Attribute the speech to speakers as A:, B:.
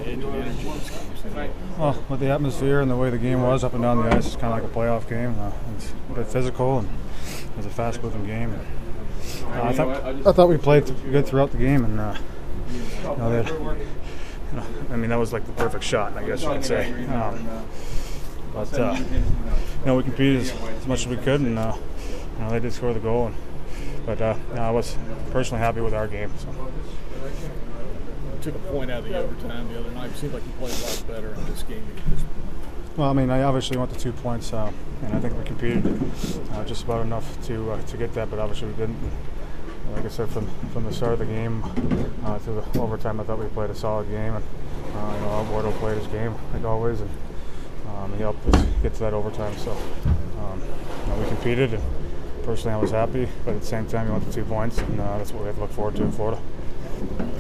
A: edge and energy in this game?
B: Well, with the atmosphere and the way the game was up and down the ice, it's kind of like a playoff game. It's a bit physical and it's a fast-moving game. I thought we played good throughout the game, and I mean, that was like the perfect shot, I guess you could say. We competed as much as we could, and they did score the goal. But I was personally happy with our game. So.
A: Took a point out of the overtime the other night. It seemed like you played a lot better in this game.
B: Well, I mean, I obviously want the 2 points, and I think we competed just about enough to get that, but obviously we didn't. And like I said, from the start of the game to the overtime, I thought we played a solid game, and Alberto played his game like always, and he helped us get to that overtime. So we competed, and personally I was happy, but at the same time, you want the 2 points, and that's what we have to look forward to in Florida.